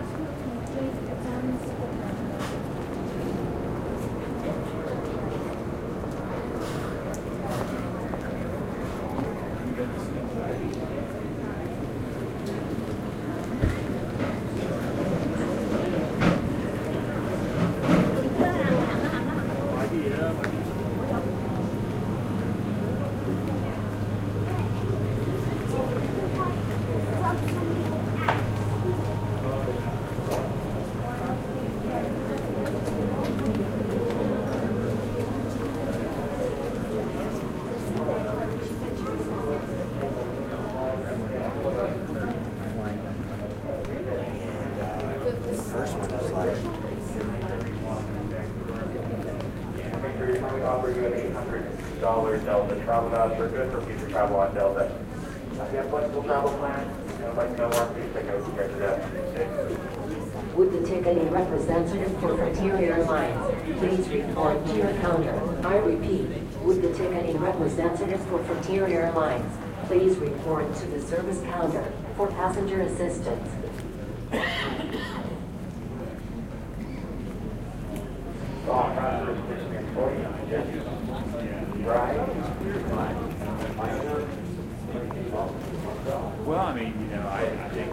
First one is like offer you an $800 Delta travel voucher good for future travel on Delta. If you have flexible travel plans, I'd like to know more, please take out your desk. Would the ticketing representative for Frontier Airlines please report to your counter? I repeat, would the ticketing representative for Frontier Airlines please report to the service counter for passenger assistance? Well, I mean, you know, I think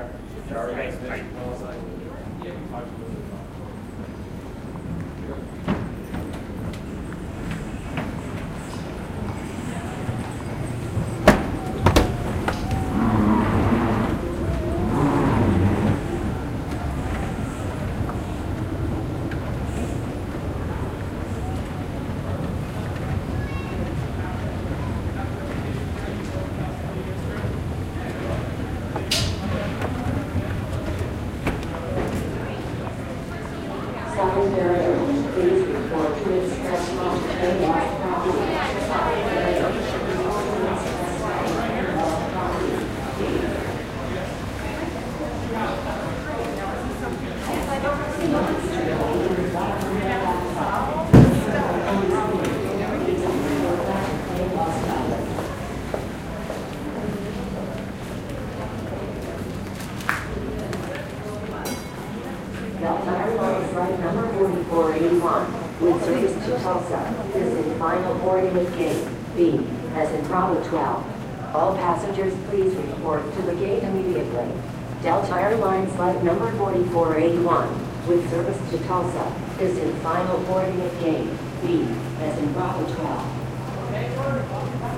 Please report to Express Mountain lost property. Delta Airlines flight number 4481 with service to Tulsa is in final boarding at gate B, as in Bravo 12. All passengers please report to the gate immediately. Delta Airlines flight number 4481 with service to Tulsa is in final boarding at gate B, as in Bravo 12.